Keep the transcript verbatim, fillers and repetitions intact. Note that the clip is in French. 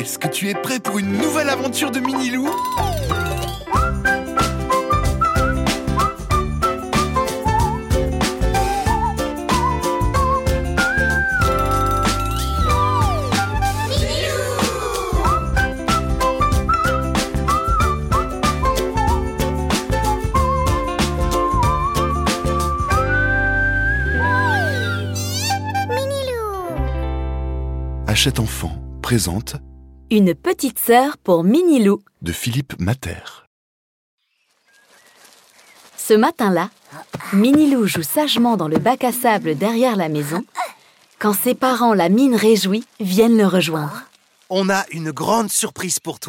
Est-ce que tu es prêt pour une nouvelle aventure de Minilou? Hachette Enfant présente Une petite sœur pour Minilou de Philippe Mater. Ce matin-là, Minilou joue sagement dans le bac à sable derrière la maison quand ses parents, la mine réjouie, viennent le rejoindre. On a une grande surprise pour toi.